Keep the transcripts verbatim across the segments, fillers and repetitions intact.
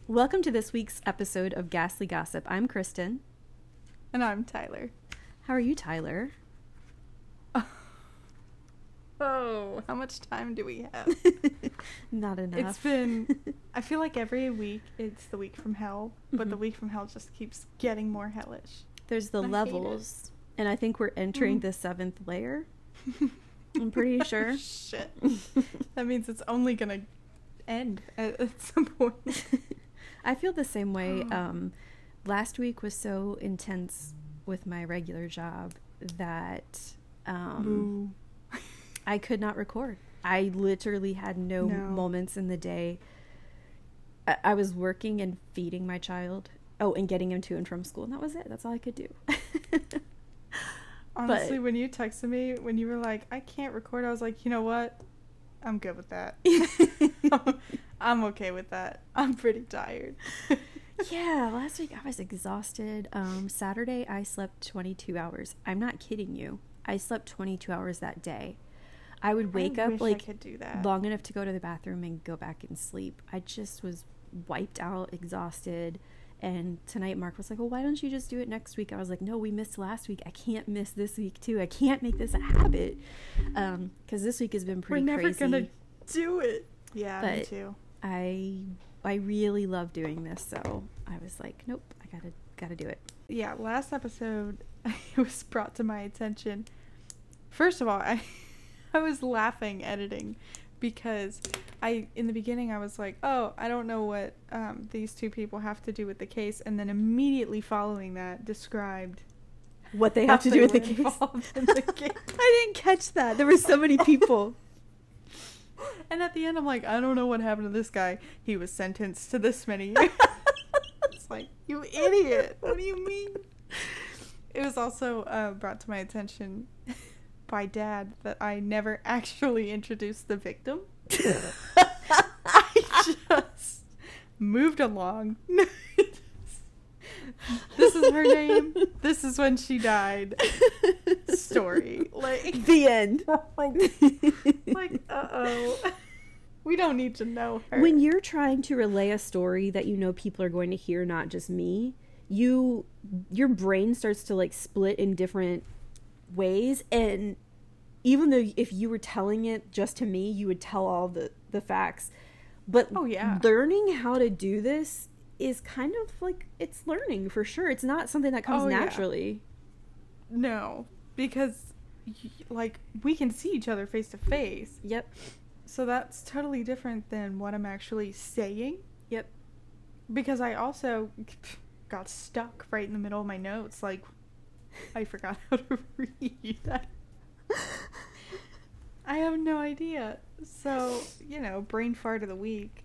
Welcome to this week's episode of Ghastly Gossip. I'm Kristen. And I'm Tyler. How are you, Tyler? Oh, how much time do we have? Not enough. It's been, I feel like every week it's the week from hell, but Mhm. the week from hell just keeps getting more hellish. There's the I hate levels, and I think we're entering Mhm. the seventh layer. I'm pretty sure. Shit. That means it's only gonna end at, at some point. I feel the same way. Um, last week was so intense with my regular job that um, Boo. I could not record. I literally had no, No. moments in the day. I, I was working and feeding my child. Oh, and getting him to and from school. And that was it. That's all I could do. Honestly, But- when you texted me, when you were like, I can't record, I was like, you know what? I'm good with that. I'm okay with that. I'm pretty tired. Yeah, last week I was exhausted. Um, Saturday I slept twenty-two hours. I'm not kidding you. I slept twenty-two hours that day. I would wake I up wish like I could do that. long enough to go to the bathroom and go back and sleep. I just was wiped out, exhausted. And tonight Mark was like, well, why don't you just do it next week? I was like, no, we missed last week. I can't miss this week too. I can't make this a habit. Um, because this week has been pretty We're never crazy. gonna do it. Yeah, me But- too. I I really love doing this, so I was like, nope, I gotta gotta do it. Yeah, last episode it was brought to my attention. First of all, I I was laughing editing because I in the beginning I was like, oh, I don't know what um, these two people have to do with the case, and then immediately following that described What they how have to do with the were case. involved in the case. I didn't catch that. There were so many people. And at the end, I'm like, I don't know what happened to this guy. He was sentenced to this many years. It's like, you idiot. What do you mean? It was also uh, brought to my attention by Dad that I never actually introduced the victim. I just moved along. This is her name. This is when she died. Story. Like, The end. like, like uh-oh. We don't need to know her. When you're trying to relay a story that you know people are going to hear, not just me, you your brain starts to like split in different ways, and even though if you were telling it just to me, you would tell all the the facts. But Oh, yeah. learning how to do this is kind of like, it's learning for sure. It's not something that comes Oh, yeah. naturally. No, because y- like we can see each other face to face. Yep. So that's totally different than what I'm actually saying. Yep. Because I also got stuck right in the middle of my notes. Like, I forgot how to read that. I have no idea. So, you know, brain fart of the week.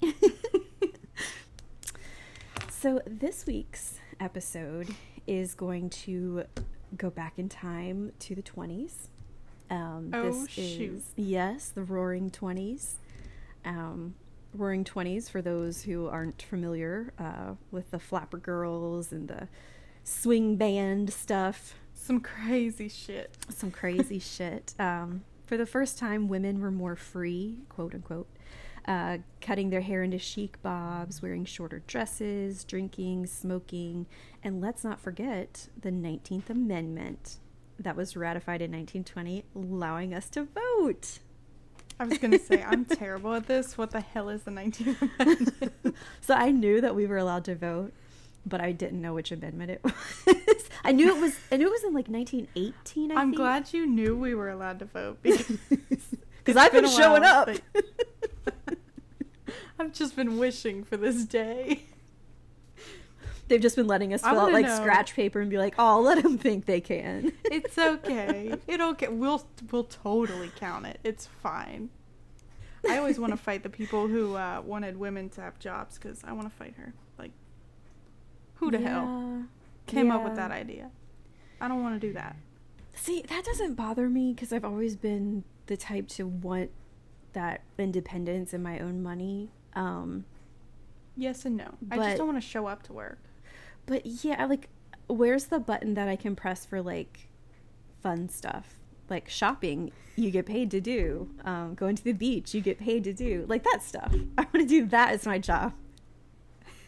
So this week's episode is going to go back in time to the twenties. Um, Oh, this shoot. is, yes, the Roaring Twenties. Um, Roaring Twenties, for those who aren't familiar uh, with the Flapper Girls and the swing band stuff, Some crazy shit. some crazy shit. Um, for the first time, women were more free, quote unquote, uh, cutting their hair into chic bobs, wearing shorter dresses, drinking, smoking, and let's not forget the nineteenth Amendment that was ratified in nineteen twenty, allowing us to vote. I was going to say, I'm terrible at this. What the hell is the nineteenth Amendment? So I knew that we were allowed to vote, but I didn't know which amendment it was. I knew it was. I knew it was in like nineteen eighteen. I I'm think. glad you knew we were allowed to vote because because I've been, a showing while, up. but I've just been wishing for this day. They've just been letting us I fill out wanna like know- scratch paper and be like, "Oh, let them think they can." It's okay. It'll get. We'll we'll totally count it. It's fine. I always want to fight the people who uh, wanted women to have jobs because I want to fight her. Like, who the hell Yeah. came up with Yeah. that idea? I don't want to do that. See, that doesn't bother me because I've always been the type to want that independence and my own money. Um, Yes and no. I But- just don't want to show up to work. but yeah, like, where's the button that I can press for like fun stuff? Like shopping, you get paid to do. Um, going to the beach, you get paid to do. Like that stuff. I want to do that as my job.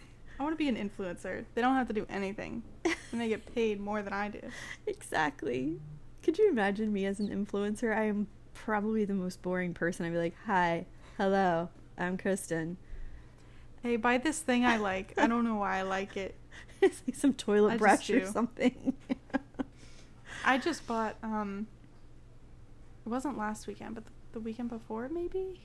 want to be an influencer. They don't have to do anything, and they get paid more than I do. Exactly. Could you imagine me as an influencer? I am probably the most boring person. I'd be like, hi, hello, I'm Kristen. Hey, buy this thing I like. I don't know why I like it. It's like some toilet I brush or just do. something. I just bought, um, it wasn't last weekend, but the, the weekend before, maybe?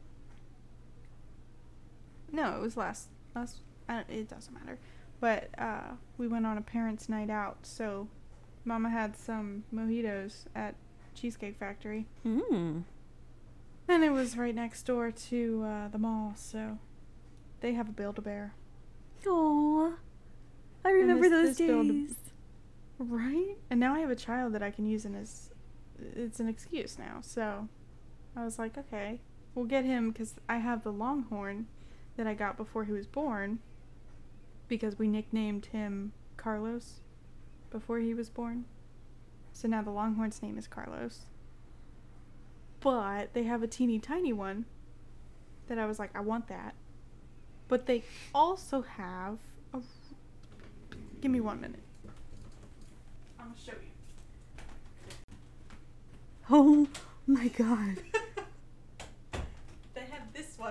No, it was last, last, I don't, it doesn't matter. But, uh, we went on a parents' night out, so Mama had some mojitos at Cheesecake Factory. Mm. And it was right next door to, uh, the mall, so they have a Build-A-Bear. Aww. I remember this- those this Build-A- days. Right? And now I have a child that I can use in as, it's an excuse now, so I was like, okay, we'll get him, because I have the Longhorn that I got before he was born, because we nicknamed him Carlos before he was born. So now the Longhorn's name is Carlos. But they have a teeny tiny one that I was like, I want that. But they also have a... Give me one minute. I'm going to show you. Oh my god. They have this one.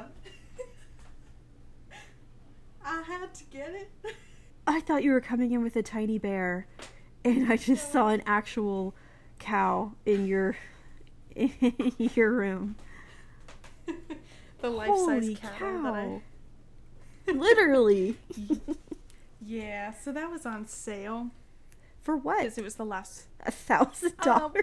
I had to get it. I thought you were coming in with a tiny bear, and I just saw an actual cow in your in your room. The life-size Holy cow, cow. that I... Literally. Yeah, so that was on sale. For what? Because it was the last... A thousand dollars?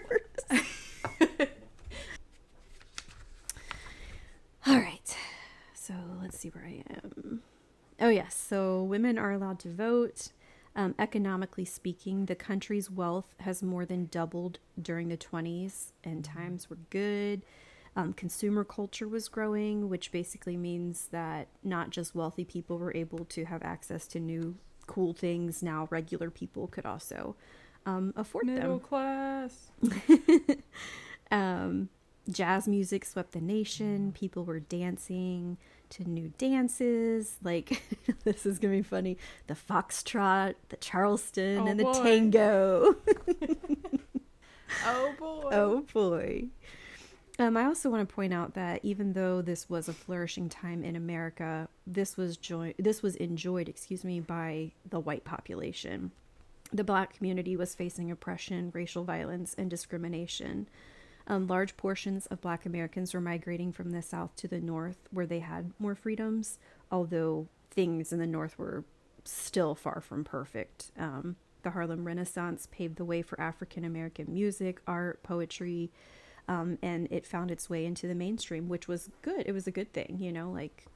All right. So let's see where I am. Oh, yes. So women are allowed to vote. Um, economically speaking, the country's wealth has more than doubled during the twenties, and times were good. Um, consumer culture was growing, which basically means that not just wealthy people were able to have access to new cool things. Now regular people could also um, afford them. Middle class. um, jazz music swept the nation. People were dancing to new dances. Like, this is gonna be funny. The foxtrot, the Charleston, Oh, and the boy. tango. Oh boy. Oh boy. Um, I also want to point out that even though this was a flourishing time in America, this was joy- this was enjoyed, excuse me, by the white population. The black community was facing oppression, racial violence, and discrimination. Um, large portions of black Americans were migrating from the South to the North, where they had more freedoms, although things in the North were still far from perfect. Um, the Harlem Renaissance paved the way for African American music, art, poetry, um, and it found its way into the mainstream, which was good. It was a good thing, you know, like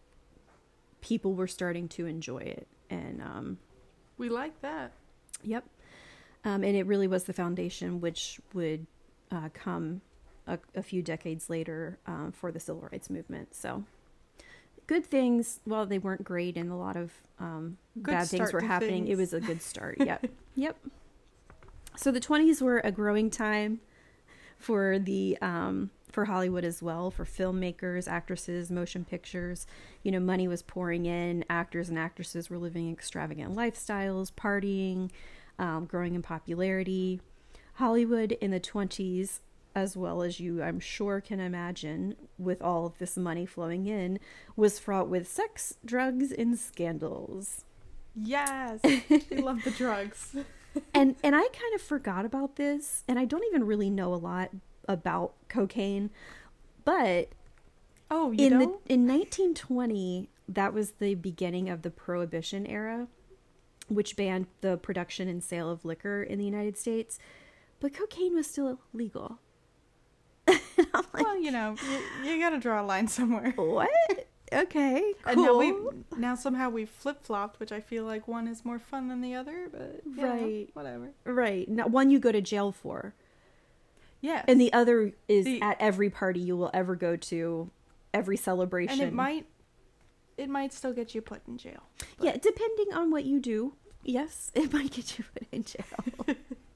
people were starting to enjoy it. And um, We like that. Yep. Um, and it really was the foundation which would uh, come a, a few decades later um, for the civil rights movement. So good things, while they weren't great and a lot of um, Good bad things start were to happening, things. it was a good start. Yep. Yep. So the twenties were a growing time for the um, for Hollywood as well, for filmmakers, actresses, motion pictures. You know, money was pouring in. Actors and actresses were living extravagant lifestyles, partying, um, growing in popularity. Hollywood in the twenties, as well as you, I'm sure, can imagine, with all of this money flowing in, was fraught with sex, drugs, and scandals. Yes. We love the drugs. and and I kind of forgot about this, and I don't even really know a lot about cocaine, but Oh, you in don't? the in nineteen twenty, that was the beginning of the Prohibition era, which banned the production and sale of liquor in the United States, but cocaine was still legal. And I'm like, Well, you know, you, you gotta draw a line somewhere. what? Okay, cool. And now we now somehow we've flip flopped, which I feel like one is more fun than the other, but you know, Right. whatever. Right. Now, one you go to jail for, Yes. and the other is The- at every party you will ever go to, every celebration. and it might it might still get you put in jail. but- Yeah, depending on what you do. Yes, it might get you put in jail.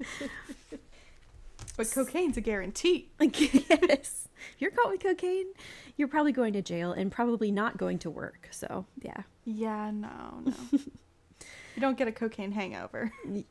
But cocaine's a guarantee. Like, yes. If you're caught with cocaine, you're probably going to jail and probably not going to work. So, yeah. Yeah, no, no. You don't get a cocaine hangover.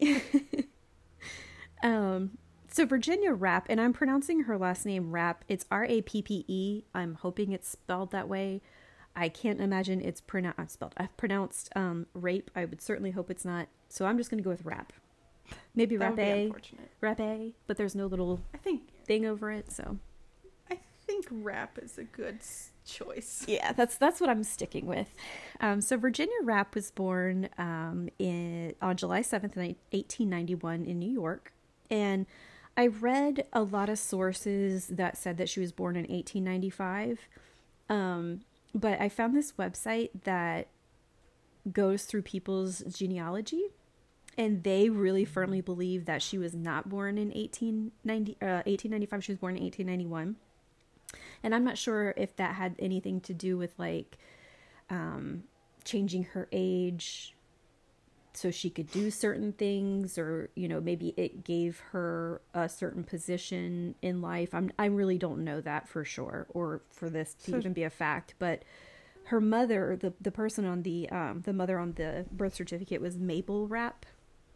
um, so Virginia Rappe, and I'm pronouncing her last name Rappe. It's R A P P E. I'm hoping it's spelled that way. I can't imagine it's pronou- I'm spelled. I've pronounced um, rape. I would certainly hope it's not. So I'm just going to go with Rappe. Maybe That would be Rappe. unfortunate. Rappe, but there's no little I think thing over it, so. I think rap is a good s- choice. Yeah, that's that's what I'm sticking with. Um, so Virginia Rappe was born um, in on July seventh, eighteen ninety-one in New York. And I read a lot of sources that said that she was born in eighteen ninety-five. Um, but I found this website that goes through people's genealogy, and they really firmly believe that she was not born in eighteen ninety, uh, eighteen ninety-five. She was born in eighteen ninety-one. And I'm not sure if that had anything to do with like um, changing her age so she could do certain things, or, you know, maybe it gave her a certain position in life. I'm, I really don't know that for sure, or for this to So- even be a fact. But her mother, the, the person on the, um, the mother on the birth certificate was Mabel Rappe,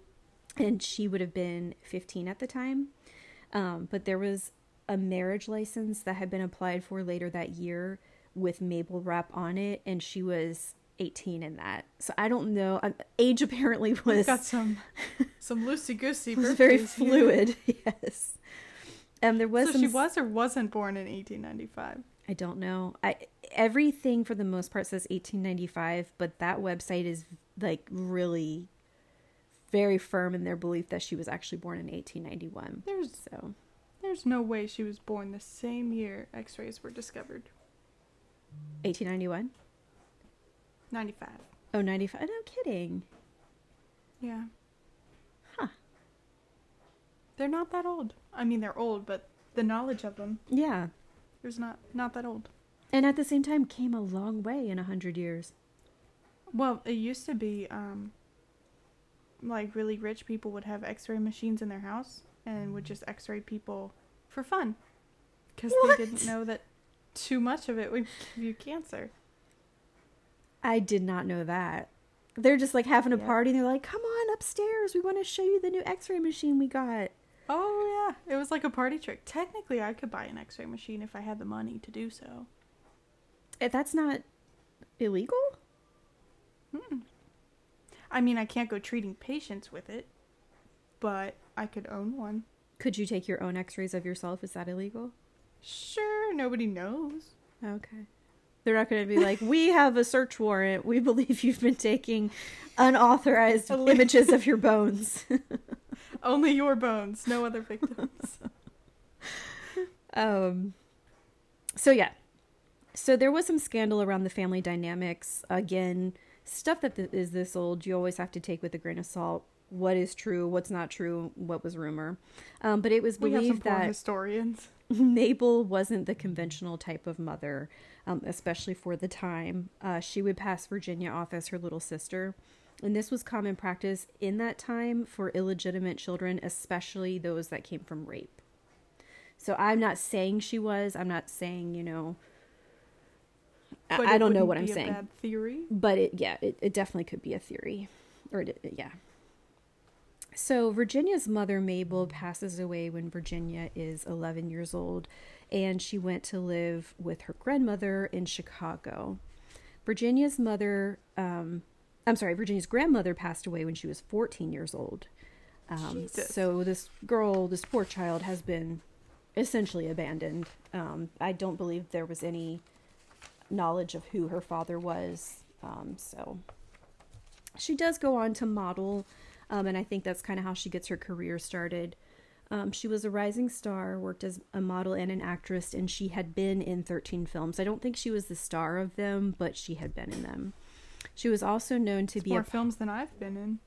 and she would have been fifteen at the time. Um, but there was a marriage license that had been applied for later that year with Mabel Rappe on it, and she was eighteen in that. So I don't know. Um, age apparently was We've got some some loosey goosey. was very fluid. Yes. And there was So some, she was or wasn't born in eighteen ninety-five. I don't know. I everything for the most part says eighteen ninety-five, but that website is like really very firm in their belief that she was actually born in eighteen ninety-one. There's So there's no way she was born the same year X-rays were discovered. eighteen ninety-one? ninety-five. Oh, ninety-five. No kidding. Yeah. Huh. They're not that old. I mean, they're old, but the knowledge of them Yeah. is not not that old. And at the same time came a long way in a hundred years. Well, it used to be um like really rich people would have X-ray machines in their house and would just X-ray people for fun because they What? didn't know that too much of it would give you cancer. I did not know that. They're just like having a Yeah. party and they're like, come on upstairs. We want to show you the new x-ray machine we got. Oh yeah, it was like a party trick. Technically, I could buy an X-ray machine if I had the money to do so. Eh, That's not illegal? Mm-mm. I mean, I can't go treating patients with it, but I could own one. Could you take your own x-rays of yourself? Is that illegal? Sure, nobody knows. Okay. They're not going to be like, we have a search warrant. We believe you've been taking unauthorized Ille- images of your bones. Only your bones, no other victims. Um, so yeah, so there was some scandal around the family dynamics. Again, stuff that th- is this old, you always have to take with a grain of salt. What is true, what's not true, what was rumor. Um, but it was We have some believed poor that historians. Mabel wasn't the conventional type of mother, um, especially for the time. Uh, she would pass Virginia off as her little sister. And this was common practice in that time for illegitimate children, especially those that came from rape. So I'm not saying she was. I'm not saying, you know, I, But I it don't know wouldn't what I'm be a saying. Bad theory. But it, yeah, it, it definitely could be a theory. Or, it, yeah. So Virginia's mother, Mabel, passes away when Virginia is eleven years old, and she went to live with her grandmother in Chicago. Virginia's mother, um, I'm sorry, Virginia's grandmother passed away when she was fourteen years old. Um, Jesus. so this girl, this poor child, has been essentially abandoned. Um, I don't believe there was any knowledge of who her father was. Um, so she does go on to model, um, and I think that's kind of how she gets her career started. Um, she was a rising star, worked as a model and an actress, and she had been in thirteen films. I don't think she was the star of them, but she had been in them. She was also known to It's be more a films than I've been in.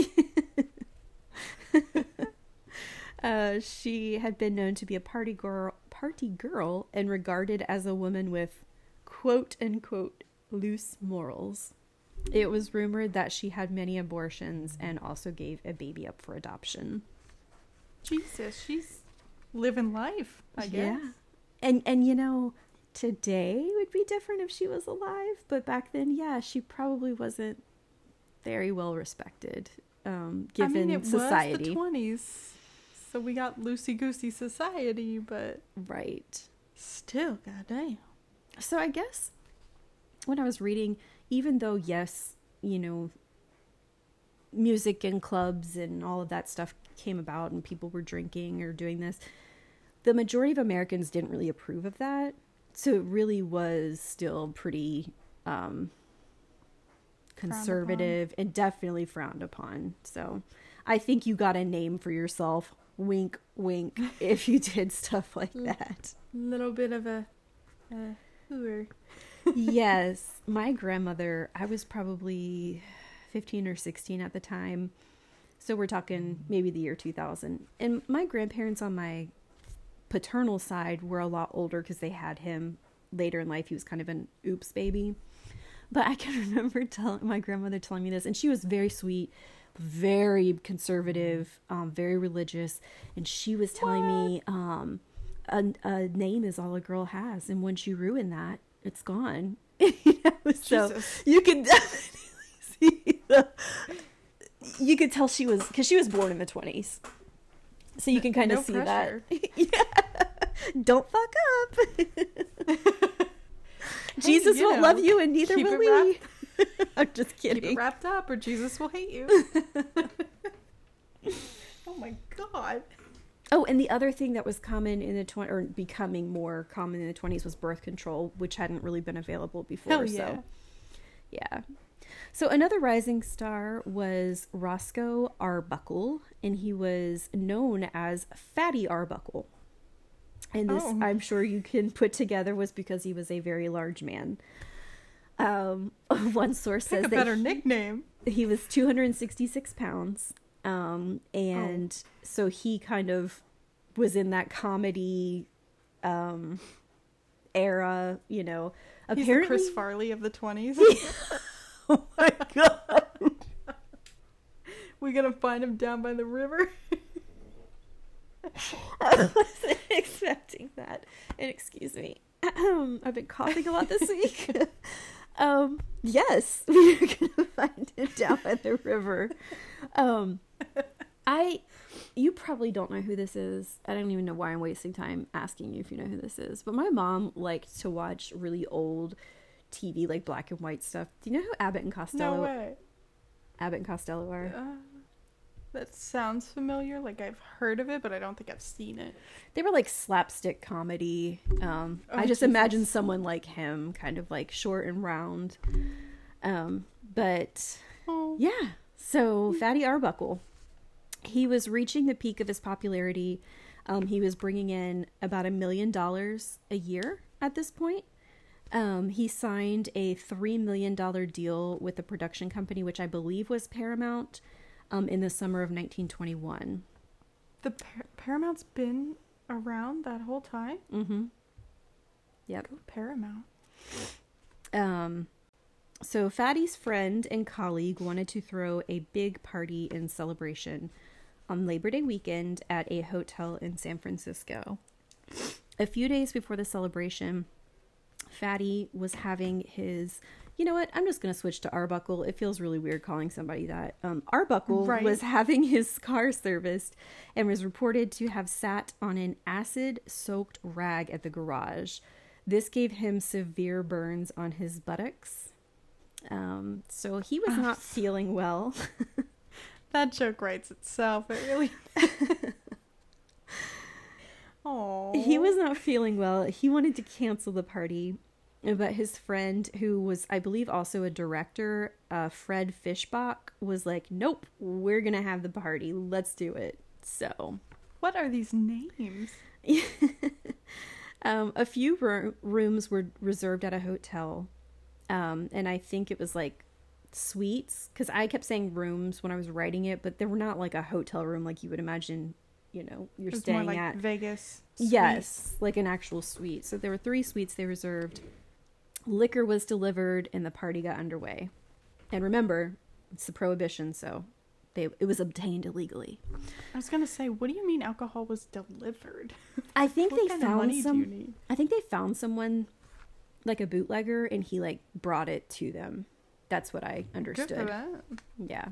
Uh, she had been known to be a party girl, party girl, and regarded as a woman with "quote unquote" loose morals. It was rumored that she had many abortions and also gave a baby up for adoption. Jesus, she's living life, I guess. Yeah, and and you know, today would be different if she was alive, but back then, yeah, she probably wasn't very well respected, um, given I mean, it society. was the twenties, so we got loosey-goosey society, but Right. still, goddamn. So I guess when I was reading, even though, yes, you know, music and clubs and all of that stuff came about and people were drinking or doing this, the majority of Americans didn't really approve of that. So it really was still pretty um, conservative and definitely frowned upon. So I think you got a name for yourself. Wink, wink, if you did stuff like that. Little bit of a, a hooer. Yes. My grandmother, I was probably fifteen or sixteen at the time. So we're talking maybe the year two thousand. And my grandparents on my paternal side were a lot older because they had him later in life. He was kind of an oops baby. But I can remember telling my grandmother telling me this, and she was very sweet, very conservative, um, very religious. And she was telling what? me um, a, a name is all a girl has. And once you ruin that, it's gone. You know? So Jesus. You could definitely see the, you could tell she was, because she was born in the twenties. So you can kind of no see pressure. That. Yeah. Don't fuck up. Hey, Jesus won't know, love you and neither will we. I'm just kidding. Keep it wrapped up or Jesus will hate you. Oh my God. Oh, and the other thing that was common in the twenties, or becoming more common in the twenties, was birth control, which hadn't really been available before. Hell yeah. So, yeah. So another rising star was Roscoe Arbuckle, and he was known as Fatty Arbuckle. And this, oh. I'm sure you can put together, was because he was a very large man. Um, one source Pick says a that better he, nickname. He was two hundred sixty-six pounds. Um, and oh. so he kind of was in that comedy um, era, you know. He's apparently the Chris Farley of the twenties. Oh my God. We gonna find him down by the river. I wasn't expecting that. And excuse me. I've been coughing a lot this week. um, yes, we're gonna find him down by the river. Um, I, you probably don't know who this is. I don't even know why I'm wasting time asking you if you know who this is. But my mom liked to watch really old T V, like black and white stuff. Do you know who Abbott and Costello? No way. Abbott and Costello are. Uh, that sounds familiar. Like I've heard of it, but I don't think I've seen it. They were like slapstick comedy. Um, oh, I just Jesus. imagine someone like him, kind of like short and round. Um, but oh. yeah. So Fatty Arbuckle, he was reaching the peak of his popularity. Um, he was bringing in about a million dollars a year at this point. Um, he signed a three million dollars deal with a production company, which I believe was Paramount, um, in the summer of nineteen twenty-one. The Par- Paramount's been around that whole time? Mm-hmm. Yep. Go Paramount. Um, so Fatty's friend and colleague wanted to throw a big party in celebration on Labor Day weekend at a hotel in San Francisco. A few days before the celebration, Fatty was having his, you know what, I'm just going to switch to Arbuckle. It feels really weird calling somebody that. Um, Arbuckle right. was having his car serviced and was reported to have sat on an acid-soaked rag at the garage. This gave him severe burns on his buttocks. Um, so he was not feeling well. That joke writes itself. It really... Aww. He was not feeling well. He wanted to cancel the party, but his friend, who was, I believe, also a director, uh, Fred Fishbach, was like, nope, we're going to have the party. Let's do it. So. What are these names? um, a few ro- rooms were reserved at a hotel, um, and I think it was like suites, because I kept saying rooms when I was writing it, but they were not like a hotel room like you would imagine. You know, you're it's staying more like at Vegas. Suite. Yes, like an actual suite. So there were three suites they reserved. Liquor was delivered, and the party got underway. And remember, it's the prohibition, so they it was obtained illegally. I was gonna say, what do you mean alcohol was delivered? I think what they kind found of money some. Do you need? I think they found someone like a bootlegger, and he like brought it to them. That's what I understood. Good for that. Yeah.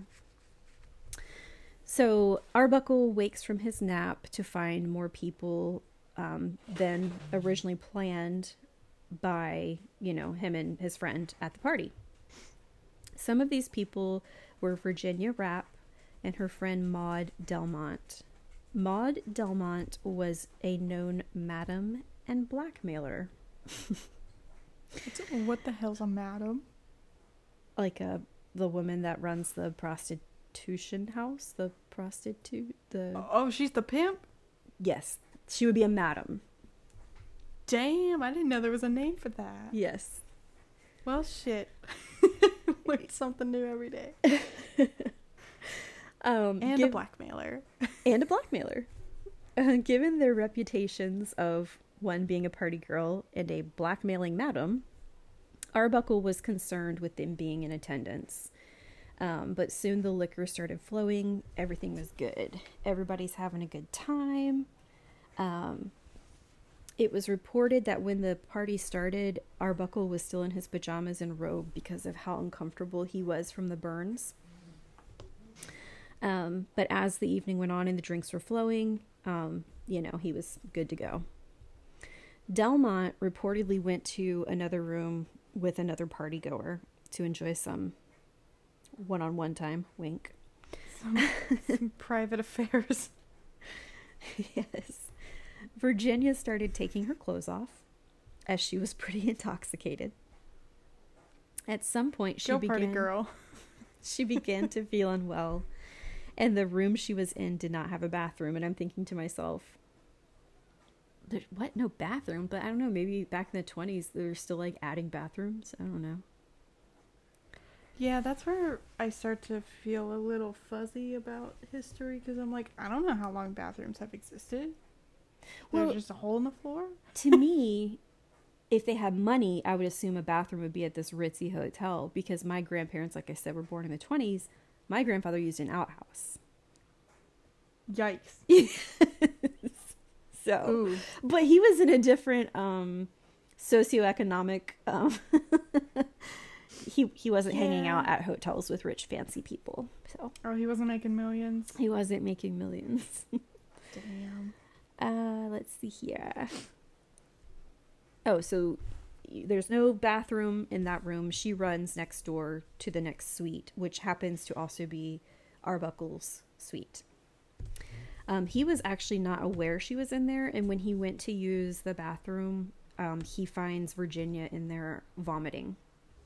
So Arbuckle wakes from his nap to find more people um, than originally planned by, you know, him and his friend at the party. Some of these people were Virginia Rapp and her friend Maud Delmont. Maud Delmont was a known madam and blackmailer. What the hell's a madam? Like a the woman that runs the prostitution house, the prostitute, the Oh, she's the pimp? yes, she would be a madam. Damn, I didn't know there was a name for that. Yes. Well, shit. Learn something new every day. um, and give, a blackmailer. and a blackmailer. Uh, given their reputations of one being a party girl and a blackmailing madam, Arbuckle was concerned with them being in attendance. Um, but soon the liquor started flowing. Everything was good. Everybody's having a good time. Um, it was reported that when the party started, Arbuckle was still in his pajamas and robe because of how uncomfortable he was from the burns. Um, but as the evening went on and the drinks were flowing, um, you know, he was good to go. Delmont reportedly went to another room with another party goer to enjoy some one-on-one time. Wink. Some, some private affairs. Yes. Virginia started taking her clothes off as she was pretty intoxicated. At some point, she Go began, party girl. she began to feel unwell, and the room she was in did not have a bathroom. And I'm thinking to myself, There's, what? No bathroom? But I don't know. Maybe back in the twenties, they're still like adding bathrooms. I don't know. Yeah, that's where I start to feel a little fuzzy about history because I'm like, I don't know how long bathrooms have existed. Well, there's just a hole in the floor. To me, if they had money, I would assume a bathroom would be at this ritzy hotel because my grandparents, like I said, were born in the twenties. My grandfather used an outhouse. Yikes. So, Ooh. But he was in a different um, socioeconomic. Um, he he wasn't yeah. hanging out at hotels with rich, fancy people. So. Oh, he wasn't making millions. He wasn't making millions. Damn. Uh, let's see here. Oh, so there's no bathroom in that room. She runs next door to the next suite, which happens to also be Arbuckle's suite. Um, he was actually not aware she was in there, and when he went to use the bathroom, um, he finds Virginia in there vomiting.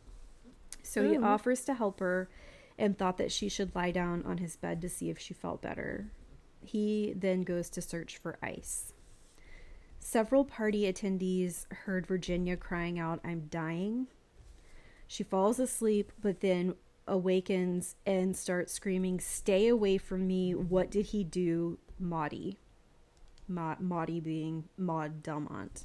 So Ooh. He offers to help her and thought that she should lie down on his bed to see if she felt better. He then goes to search for ice. Several party attendees heard Virginia crying out, "I'm dying." She falls asleep, but then awakens and starts screaming, "Stay away from me. What did he do, Maudie?" Ma- Maudie being Maud Delmont.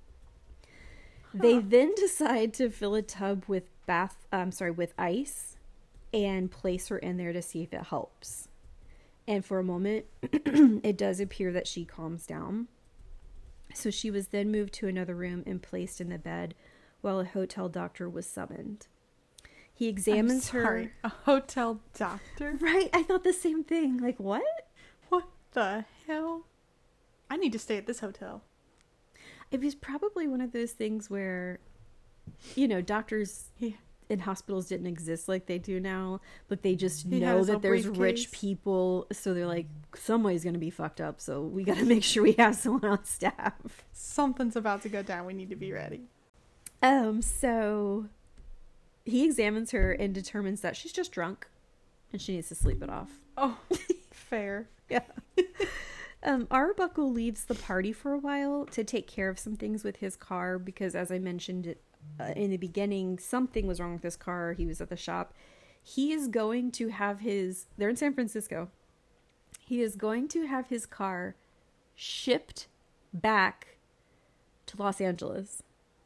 Huh. They then decide to fill a tub with bath, I'm sorry, with ice and place her in there to see if it helps. And for a moment, it does appear that she calms down. So she was then moved to another room and placed in the bed while a hotel doctor was summoned. He examines I'm sorry, her. A hotel doctor? Right? I thought the same thing. Like, what? What the hell? I need to stay at this hotel. It was probably one of those things where, you know, doctors yeah. in hospitals didn't exist like they do now, but they just he know that there's briefcase. rich people. So they're like, somebody's going to be fucked up. So we got to make sure we have someone on staff. Something's about to go down. We need to be ready. Um, so he examines her and determines that she's just drunk and she needs to sleep it off. Oh, fair. Yeah. um, Arbuckle leaves the party for a while to take care of some things with his car because, as I mentioned uh, in the beginning, something was wrong with his car. He was at the shop. He is going to have his, they're in San Francisco. He is going to have his car shipped back to Los Angeles.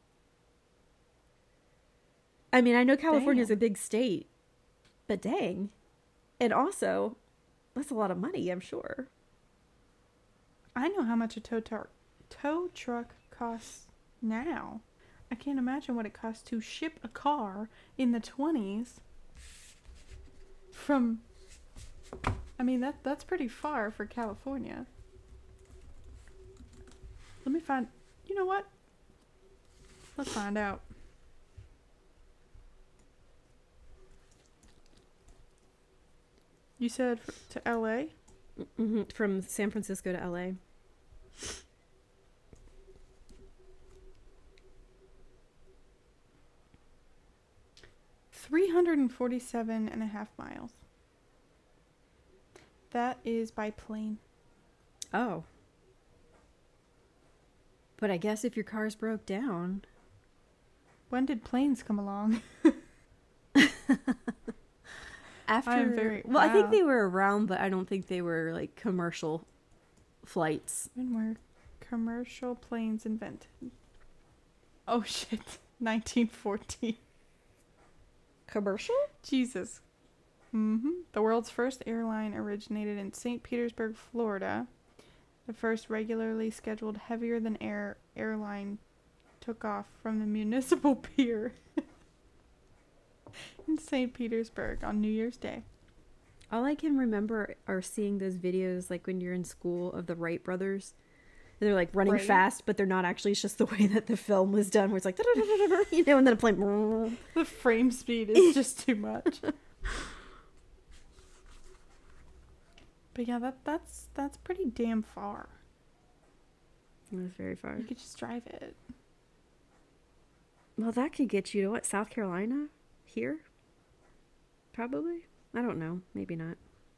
I mean, I know California is a big state, but dang. And also, that's a lot of money, I'm sure. I know how much a tow, tar- tow truck costs now. I can't imagine what it costs to ship a car in the twenties from, I mean, that that's pretty far for California. Let me find, you know what? Let's find out. You said f- to L A? Mm-hmm. From San Francisco to L A. three hundred forty-seven and a half miles. That is by plane. Oh. But I guess if your car's broke down. When did planes come along? After, I'm very- well, I think wow. they were around, but I don't think they were like commercial flights. When were commercial planes invented? Oh shit. nineteen fourteen. Commercial? Jesus. Mm-hmm. The world's first airline originated in Saint Petersburg, Florida. The first regularly scheduled heavier-than-air airline took off from the municipal pier in Saint Petersburg on New Year's Day. All I can remember are seeing those videos like when you're in school of the Wright brothers. And they're like running Right. fast, but they're not actually. It's just the way that the film was done, where it's like, you know, and then a plane. The frame speed is just too much. But yeah, that that's that's pretty damn far. It was very far. You could just drive it. Well, that could get you to what? South Carolina? Here? Probably? I don't know. Maybe not.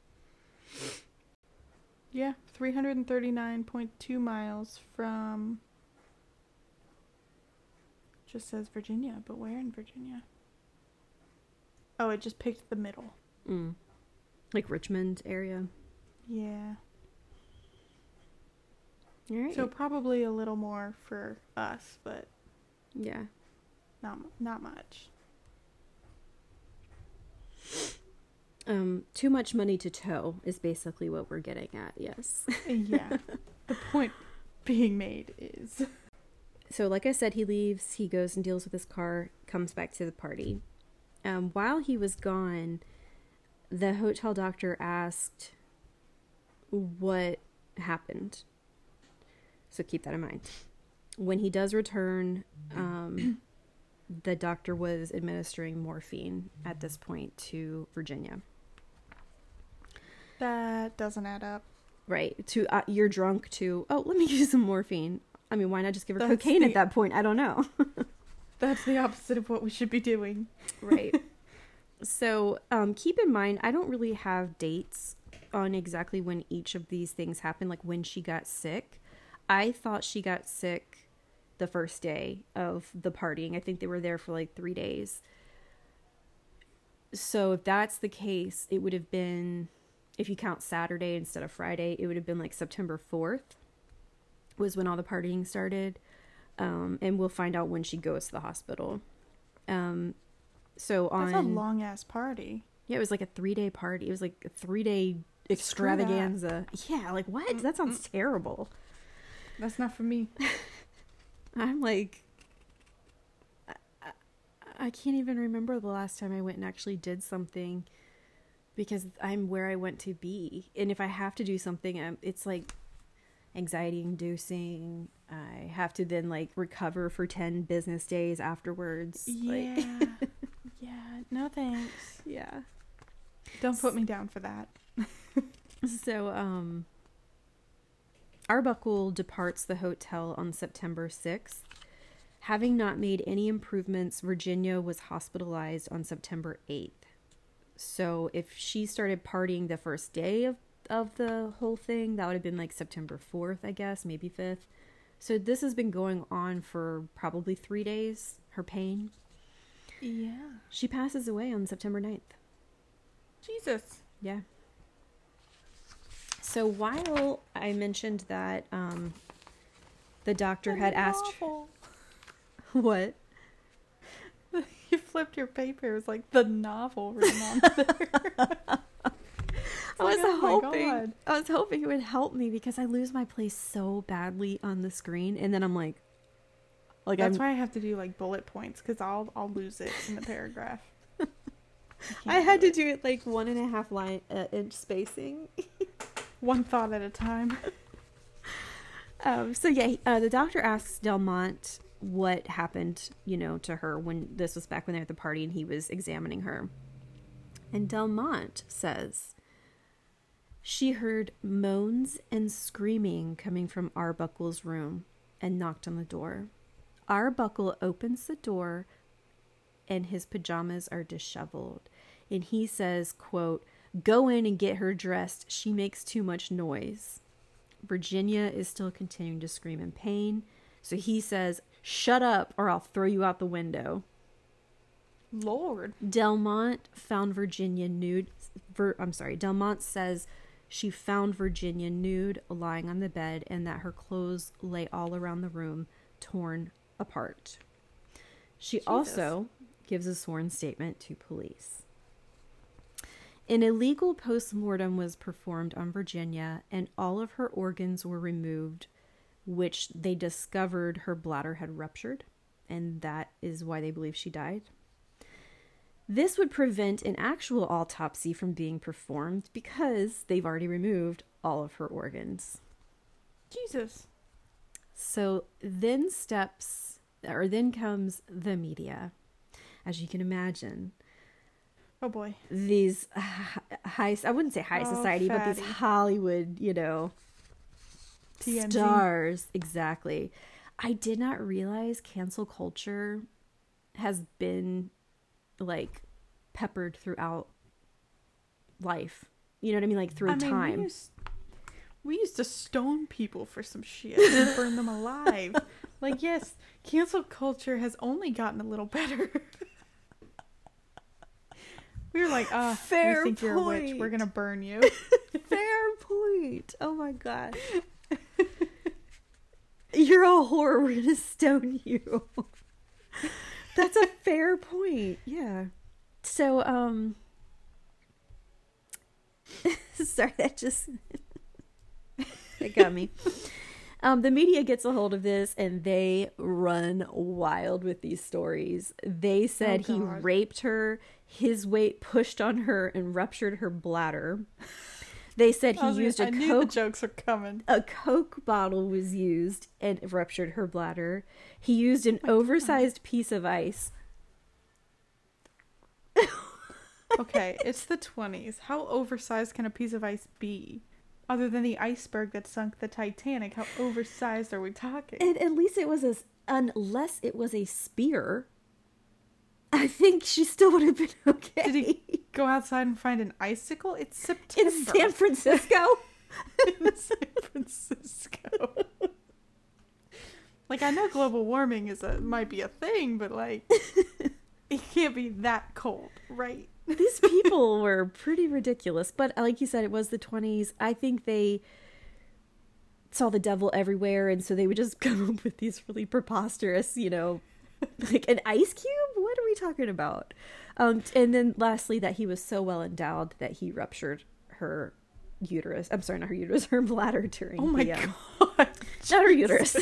Yeah, three hundred thirty-nine point two miles from, just says Virginia, but where in Virginia? Oh, it just picked the middle. Mm. Like Richmond area. Yeah. All right. So probably a little more for us, but yeah. not not much. Um, too much money to tow is basically what we're getting at, yes. Yeah. The point being made is. So like I said, he leaves, he goes and deals with his car, comes back to the party. Um, while he was gone, the hotel doctor asked what happened. So keep that in mind. When he does return, um, the doctor was administering morphine at this point to Virginia. That doesn't add up. Right. To uh, you're drunk to, oh, let me use some morphine. I mean, why not just give her That's cocaine the- at that point? I don't know. That's the opposite of what we should be doing. Right. So um, keep in mind, I don't really have dates on exactly when each of these things happened, like when she got sick. I thought she got sick the first day of the partying. I think they were there for like three days. So if that's the case, it would have been, if you count Saturday instead of Friday, it would have been like September fourth was when all the partying started. Um, and we'll find out when she goes to the hospital. Um, so on... That's a long-ass party. Yeah, it was like a three-day party. It was like a three-day extravaganza. Yeah, like what? Mm-mm. That sounds terrible. That's not for me. I'm like... I, I can't even remember the last time I went and actually did something because I'm where I want to be. And if I have to do something, I'm, it's like anxiety-inducing. I have to then like recover for ten business days afterwards. Yeah. Like... Yeah, no thanks. Yeah. Don't put me down for that. So, um, Arbuckle departs the hotel on September sixth. Having not made any improvements, Virginia was hospitalized on September eighth. So if she started partying the first day of, of the whole thing, that would have been like September fourth, I guess, maybe fifth. So this has been going on for probably three days, her pain. Yeah. She passes away on September ninth. Jesus. Yeah. So while I mentioned that um, the doctor had asked... Novel. What? You flipped your paper. It was like the novel written on there. I was like, oh my hoping God. I was hoping it would help me because I lose my place so badly on the screen, and then I'm like, Like That's I'm, why I have to do like bullet points because I'll I'll lose it in the paragraph. I, I had do to do it like one and a half line uh, inch spacing. One thought at a time. Um, so yeah, uh, the doctor asks Delmont what happened, you know, to her when this was back when they were at the party and he was examining her. And Delmont says she heard moans and screaming coming from Arbuckle's room and knocked on the door. Arbuckle opens the door and his pajamas are disheveled. And he says, quote, "Go in and get her dressed. She makes too much noise." Virginia is still continuing to scream in pain. So he says, "Shut up or I'll throw you out the window." Lord. Delmont found Virginia nude. Ver, I'm sorry. Delmont says she found Virginia nude, lying on the bed, and that her clothes lay all around the room, torn apart. She Jesus. also gives a sworn statement to police. An illegal post-mortem was performed on Virginia, and all of her organs were removed, which they discovered her bladder had ruptured, and that is why they believe she died. This would prevent an actual autopsy from being performed because they've already removed all of her organs. Jesus. So then steps, or then comes the media. As you can imagine, Oh boy. these high, I wouldn't say high Oh, society, but fatty. these Hollywood, you know, T M Z. stars. Exactly. I did not realize cancel culture has been like peppered throughout life. You know what I mean? Like through I mean, time. We used, we used to stone people for some shit and burn them alive. Like, yes, cancel culture has only gotten a little better. We were like, ah, oh, Fair we think you're a witch. point. We're gonna burn you. Fair point. Oh my god. You're a whore. We're gonna stone you. That's a fair point. Yeah. So, um, sorry, that just it got me. Um, the media gets a hold of this and they run wild with these stories. They said Oh, he God. raped her, his weight pushed on her and ruptured her bladder. They said I he was used gonna- a I knew the Coke jokes were coming. a Coke bottle was used and ruptured her bladder. He used an Oh oversized piece of ice. Okay, it's the twenties. How oversized can a piece of ice be? Other than the iceberg that sunk the Titanic, how oversized are we talking? And at least it was a, unless it was a spear, I think she still would have been okay. Did he go outside and find an icicle? It's September. In San Francisco? In San Francisco. Like, I know global warming is a might be a thing, but like, it can't be that cold, right? These people were pretty ridiculous. But like you said, it was the twenties. I think they saw the devil everywhere, and so they would just come up with these really preposterous, you know, like an ice cube? What are we talking about? Um, and then lastly, that he was so well endowed that he ruptured her uterus. I'm sorry, not her uterus, her bladder during Oh my the, um, god. not her uterus.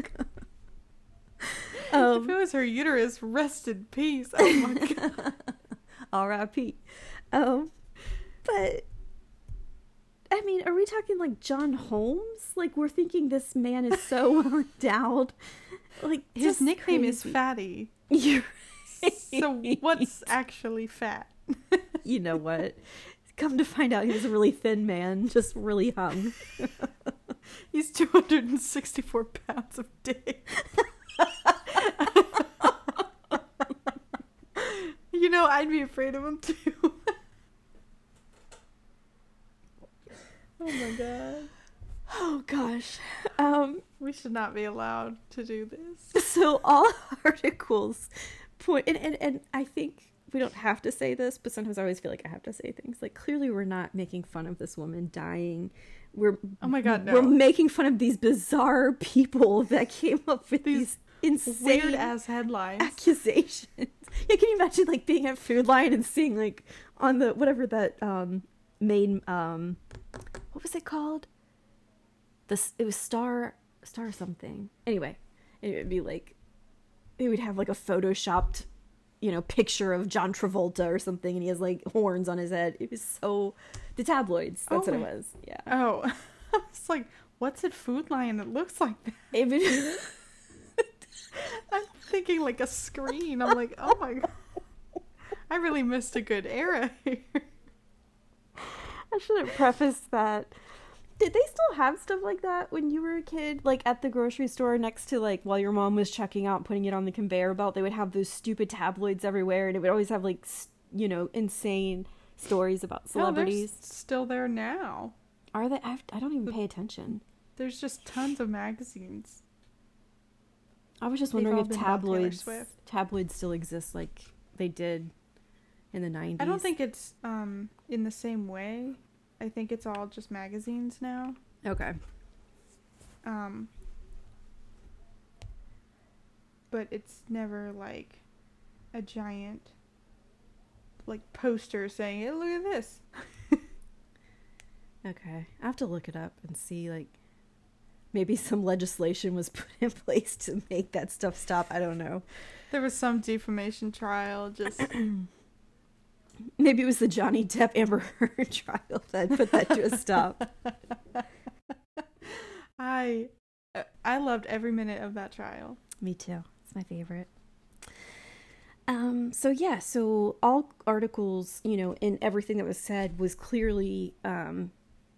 um, If it was her uterus, rest in peace. Oh my god. R I P Um, but I mean, are we talking like John Holmes? Like, we're thinking this man is so well endowed. Like, His just nickname is crazy. Fatty. You're So what's actually fat? You know what? Come to find out, he was a really thin man, just really hung. He's two hundred sixty-four pounds of dick. You know, I'd be afraid of him too. Oh my god. Oh gosh. Um. We should not be allowed to do this. So all articles point, and, and, and I think we don't have to say this, but sometimes I always feel like I have to say things. Like, clearly we're not making fun of this woman dying. We're Oh my god, no. we're making fun of these bizarre people that came up with These these insane Weird ass headlines. accusations. Yeah, can you imagine like being at Food Line and seeing like on the whatever that um main um what was it called? This it was Star Star something. Anyway, it would be like it would have like a photoshopped, you know, picture of John Travolta or something, and he has like horns on his head. It was so the tabloids. That's Oh what it my- was. Yeah. Oh, it's like, what's at Food Lion that looks like that? It was- I'm thinking like a screen. I'm like, oh my god, I really missed a good era here. I should have prefaced that. Did they still have stuff like that when you were a kid? Like at the grocery store next to like while your mom was checking out and putting it on the conveyor belt, they would have those stupid tabloids everywhere, and it would always have like, s- you know, insane stories about celebrities. No, they're s- still there now. Are they? I've, I don't even pay attention. There's just tons of magazines. I was just They've wondering all if been about Taylor tabloids Swift. tabloids still exist like they did in the nineties. I don't think it's um in the same way. I think it's all just magazines now. Okay. Um, but it's never like a giant like poster saying, "Hey, look at this." Okay. I have to look it up and see like maybe some legislation was put in place to make that stuff stop. I don't know. There was some defamation trial just Maybe it was the Johnny Depp Amber Heard trial that put that to a stop. I uh, I loved every minute of that trial. Me too. It's my favorite. Um, so yeah, so all articles, you know, and everything that was said was clearly um,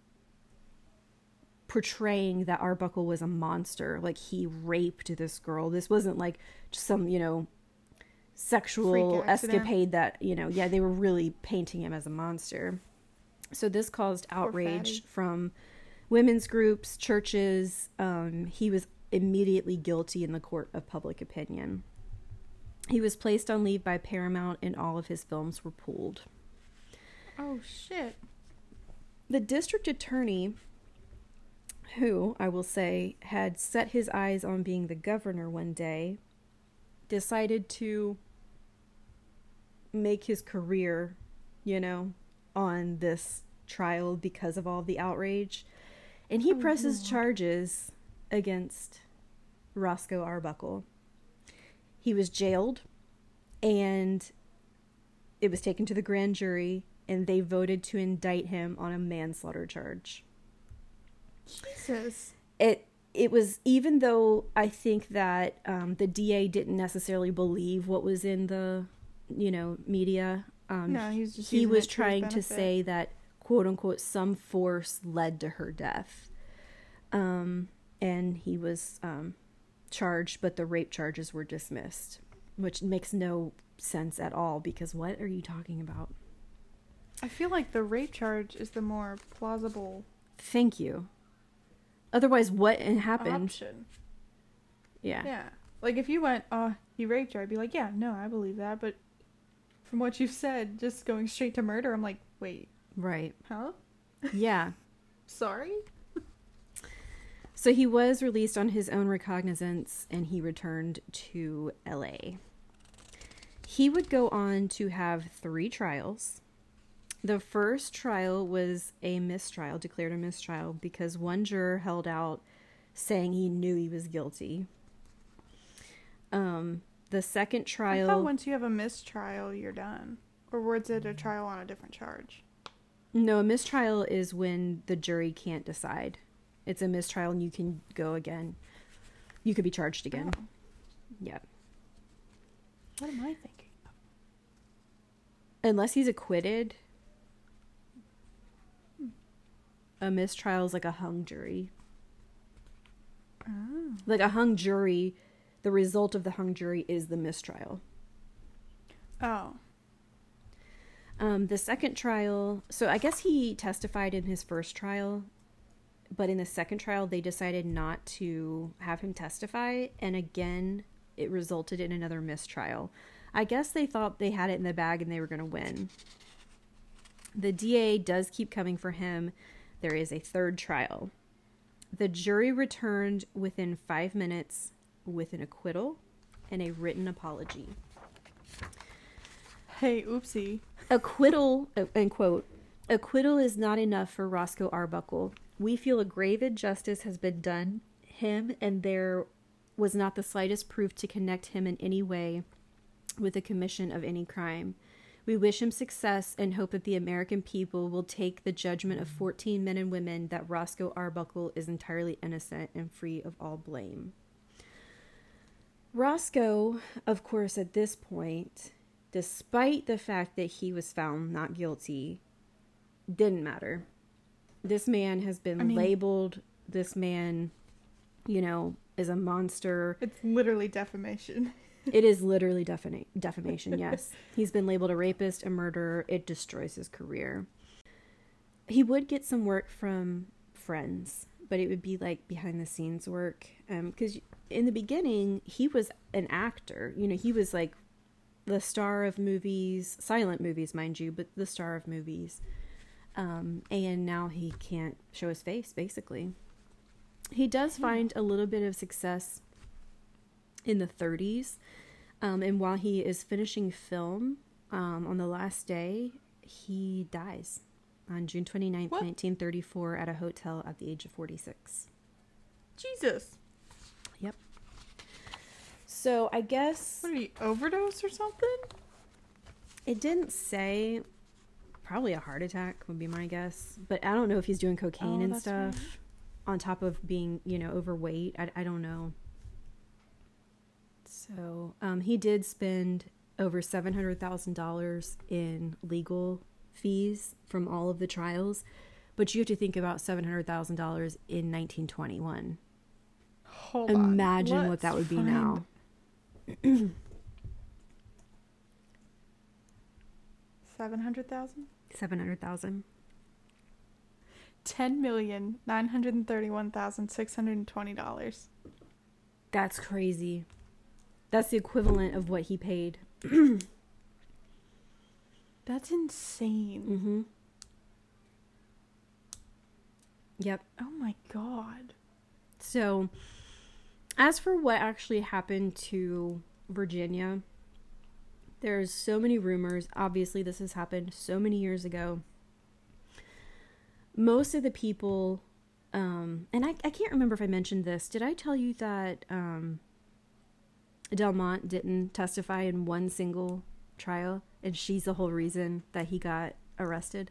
portraying that Arbuckle was a monster. Like he raped this girl. This wasn't like just some, you know, sexual Freak accident. escapade that, you know, yeah, they were really painting him as a monster. So this caused outrage fatty. from women's groups, churches. Um, he was immediately guilty in the court of public opinion. He was placed on leave by Paramount and all of his films were pulled. Oh shit. The district attorney, who, I will say, had set his eyes on being the governor one day, decided to make his career, you know, on this trial because of all the outrage. And he Oh, presses Lord. charges against Roscoe Arbuckle. He was jailed, and it was taken to the grand jury, and they voted to indict him on a manslaughter charge. Jesus. It it was, even though I think that um, the D A didn't necessarily believe what was in the, you know, media. Um, No, he was just he using was it to his trying to benefit. say that, quote unquote, some force led to her death. Um, and he was um, charged, but the rape charges were dismissed, which makes no sense at all, because what are you talking about? I feel like the rape charge is the more plausible Thank you. Otherwise, what happened? option. Yeah. Yeah. Like if you went, oh, he raped her, I'd be like, yeah, no, I believe that. But from what you've said, just going straight to murder, I'm like, wait, Right. huh? Yeah. Sorry? So he was released on his own recognizance, and he returned to L A. He would go on to have three trials. The first trial was a mistrial, declared a mistrial, because one juror held out saying he knew he was guilty. Um, the second I trial... thought once you have a mistrial, you're done. Or was it a trial on a different charge? No, a mistrial is when the jury can't decide. It's a mistrial and you can go again. You could be charged again. Oh, Yeah. what am I thinking? Unless he's acquitted, a mistrial is like a hung jury. Oh. Like a hung jury, the result of the hung jury is the mistrial. Oh. Um, the second trial, so I guess he testified in his first trial, but in the second trial, they decided not to have him testify, and again, it resulted in another mistrial. I guess they thought they had it in the bag and they were going to win. The D A does keep coming for him. There is a third trial. The jury returned within five minutes with an acquittal and a written apology. Hey, oopsie. Acquittal, uh, end quote, acquittal is not enough for Roscoe Arbuckle. We feel a grave injustice has been done him, and there was not the slightest proof to connect him in any way with the commission of any crime. We wish him success and hope that the American people will take the judgment of fourteen men and women that Roscoe Arbuckle is entirely innocent and free of all blame. Roscoe, of course, at this point, despite the fact that he was found not guilty, didn't matter. This man has been I mean, labeled, this man, you know, is a monster. It's literally defamation. It is literally defina- defamation, yes. He's been labeled a rapist, a murderer. It destroys his career. He would get some work from friends, but it would be like behind the scenes work. Because um, in the beginning, he was an actor. You know, he was like the star of movies, silent movies, mind you, but the star of movies. Um, and now he can't show his face, basically. He does find a little bit of success in the thirties. Um, and while he is finishing film, um, on the last day, he dies on June twenty-ninth, what? nineteen thirty-four at a hotel at the age of forty-six. Jesus. Yep. So I guess... What, did he overdose or something? It didn't say. Probably a heart attack would be my guess. But I don't know if he's doing cocaine oh, and stuff. Right. On top of being, you know, overweight. I, I don't know. So um, he did spend over seven hundred thousand dollars in legal fees from all of the trials. But you have to think about seven hundred thousand dollars in nineteen twenty-one. Hold Imagine on. what that would be now. seven hundred thousand dollars? seven hundred thousand dollars. ten million nine hundred thirty-one thousand six hundred twenty dollars. That's crazy. That's the equivalent of what he paid. That's insane. Mm-hmm. Yep. Oh my God. So, as for what actually happened to Virginia, there's so many rumors. Obviously, this has happened so many years ago. Most of the people, um, and I, I can't remember if I mentioned this. Did I tell you that um, Delmont didn't testify in one single trial, and she's the whole reason that he got arrested?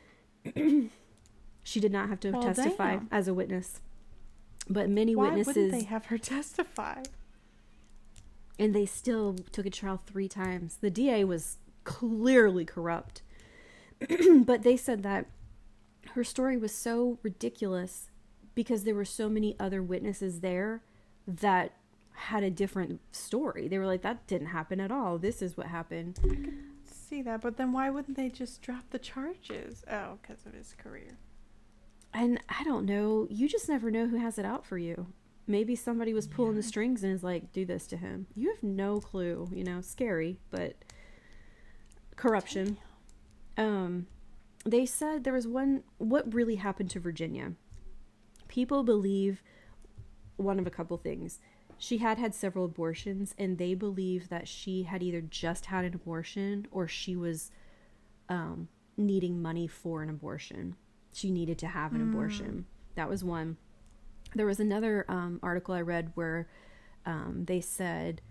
She did not have to well, testify damn. as a witness. But many Why witnesses... wouldn't they have her testify? And they still took a trial three times. The D A was clearly corrupt. But they said that her story was so ridiculous because there were so many other witnesses there that had a different story. They were like, that didn't happen at all. This is what happened. I could see that, but then why wouldn't they just drop the charges? Oh, because of his career. And I don't know. You just never know who has it out for you. Maybe somebody was pulling yeah. the strings and is like, do this to him. You have no clue, you know, scary, but corruption. Um, they said there was one, what really happened to Virginia? People believe one of a couple things. She had had several abortions, and they believe that she had either just had an abortion or she was um, needing money for an abortion. She needed to have an mm. abortion. That was one. There was another um, article I read where um, they said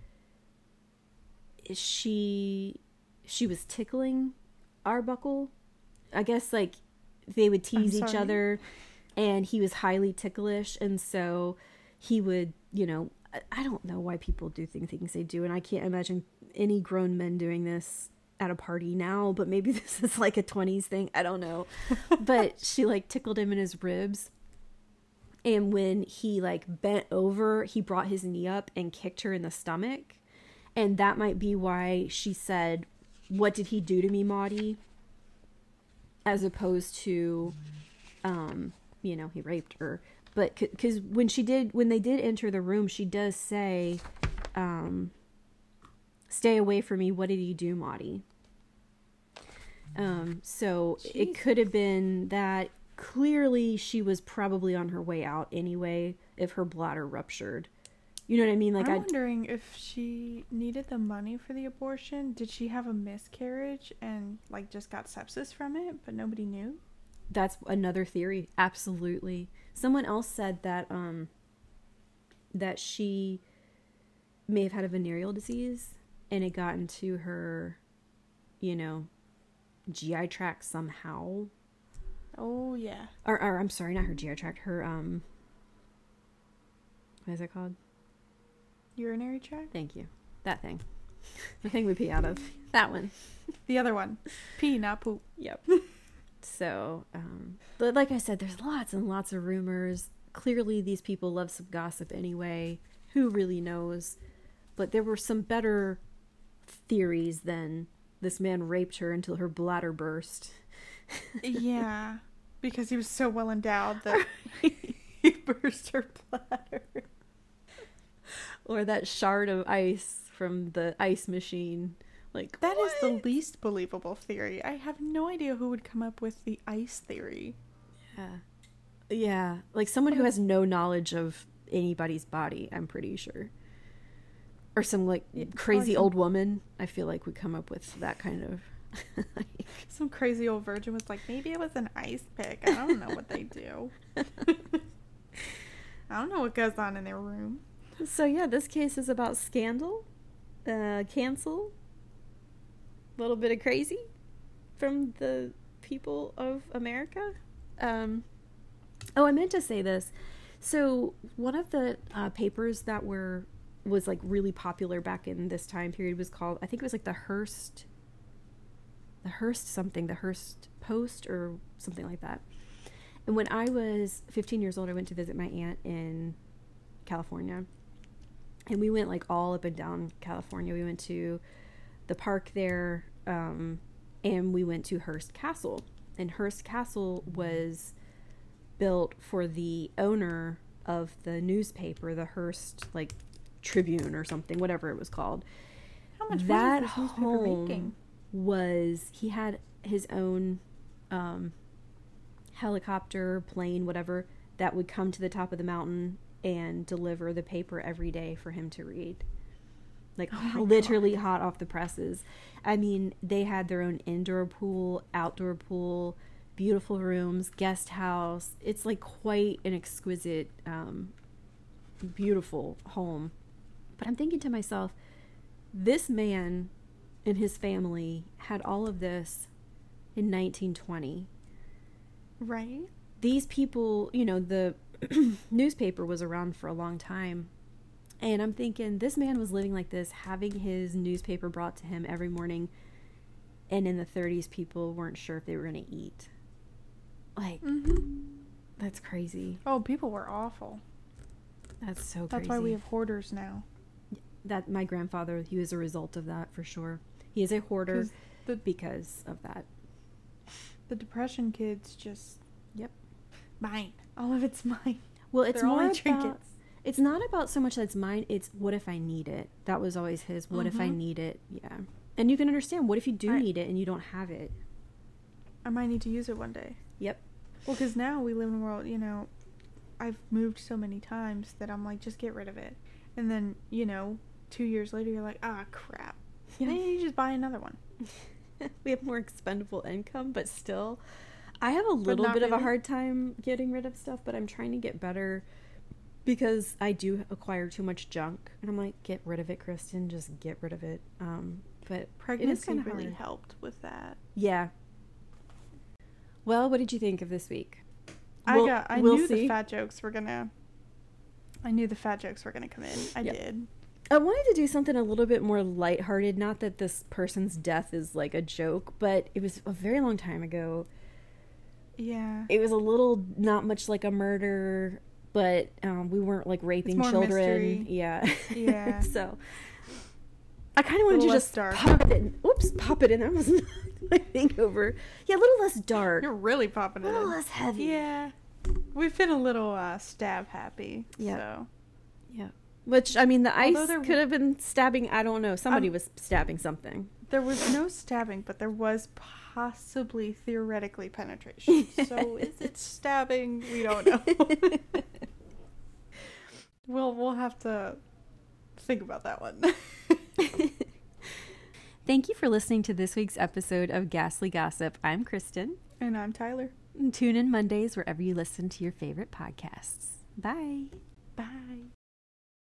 she she was tickling Arbuckle. I guess like they would tease each other, and he was highly ticklish, and so he would, you know, I, I don't know why people do think things they do, and I can't imagine any grown men doing this at a party now, but maybe this is like a twenties thing. I don't know. But she like tickled him in his ribs. And when he like bent over, he brought his knee up and kicked her in the stomach. And that might be why she said, what did he do to me, Maudie? As opposed to, um, you know, he raped her. But because c- when she did, when they did enter the room, she does say, um, stay away from me. What did he do, Maudie? Um, so Jeez. It could have been that. Clearly, she was probably on her way out anyway if her bladder ruptured. You know what I mean? Like, I'm I'd... wondering if she needed the money for the abortion. Did she have a miscarriage and, like, just got sepsis from it, but nobody knew? That's another theory. Absolutely. Someone else said that, um, that she may have had a venereal disease and it got into her, you know, G I tract somehow. Oh, yeah. Or, or I'm sorry, not her G I tract, her, um, what is it called? Urinary tract? Thank you. That thing. The thing we pee out of. That one. The other one. Pee, not poop. Yep. So, um, but like I said, there's lots and lots of rumors. Clearly, these people love some gossip anyway. Who really knows? But there were some better theories than this man raped her until her bladder burst. Yeah. Because he was so well endowed that he burst her bladder. Or that shard of ice from the ice machine. Like, that what? is the least believable theory. I have no idea who would come up with the ice theory. Yeah. Yeah. Like someone who has no knowledge of anybody's body, I'm pretty sure. Or some like yeah, crazy some... old woman, I feel like would come up with that kind of... Some crazy old virgin was like, maybe it was an ice pick. I don't know what they do. I don't know what goes on in their room. So yeah, this case is about scandal, uh, cancel, a little bit of crazy from the people of America. Um, oh, I meant to say this. So one of the uh, papers that were was like really popular back in this time period was called, I think it was like the Hearst, the Hearst something, the Hearst Post or something like that. And when I was fifteen years old, I went to visit my aunt in California. And we went like all up and down California. We went to the park there, um, and we went to Hearst Castle. And Hearst Castle was built for the owner of the newspaper, the Hearst like Tribune or something, whatever it was called. How much that money was this newspaper home making? Was he had his own um, helicopter, plane, whatever, that would come to the top of the mountain and deliver the paper every day for him to read. Like oh literally God. Hot off the presses. I mean, they had their own indoor pool, outdoor pool, beautiful rooms, guest house. It's like quite an exquisite, um, beautiful home. But I'm thinking to myself, this man and his family had all of this in nineteen twenty. Right. These people, you know, the newspaper was around for a long time. And I'm thinking, this man was living like this, having his newspaper brought to him every morning. And in the thirties, people weren't sure if they were going to eat. Like, mm-hmm. That's crazy. Oh, people were awful. That's so crazy. That's why we have hoarders now. That my grandfather, he was a result of that for sure. He is a hoarder the, because of that. The Depression kids just... Yep. Mine. All of it's mine. Well, it's They're more about... trinkets. It's not about so much that it's mine, it's what if I need it. That was always his, what mm-hmm. if I need it? Yeah. And you can understand, what if you do I, need it and you don't have it? I might need to use it one day. Yep. Well, because now we live in a world, you know, I've moved so many times that I'm like, just get rid of it. And then, you know, two years later, you're like, ah, crap. Yeah. Then you just buy another one. We have more expendable income, but still, I have a little bit really. of a hard time getting rid of stuff, but I'm trying to get better because I do acquire too much junk. And I'm like, get rid of it, Kristen. Just get rid of it. Um, but pregnancy it is kind of really hard. helped with that. Yeah. Well, what did you think of this week? I we'll, got. I we'll knew see. the fat jokes were gonna. I knew the fat jokes were gonna come in. I yep. did. I wanted to do something a little bit more lighthearted. Not that this person's death is like a joke, but it was a very long time ago. Yeah. It was a little not much like a murder, but um, we weren't like raping it's more children. Mystery. Yeah. Yeah. So I kind of wanted to just dark. pop it in. Oops, pop it in. That was not my thing over. Yeah, a little less dark. You're really popping it in. A little less heavy. Yeah. We've been a little uh, stab happy. Yeah. So. Yeah. Which, I mean, the ice there, could have been stabbing. I don't know. Somebody um, was stabbing something. There was no stabbing, but there was possibly theoretically penetration. So is it stabbing? We don't know. we'll we'll have to think about that one. Thank you for listening to this week's episode of Ghastly Gossip. I'm Kristen. And I'm Tyler. And tune in Mondays wherever you listen to your favorite podcasts. Bye. Bye.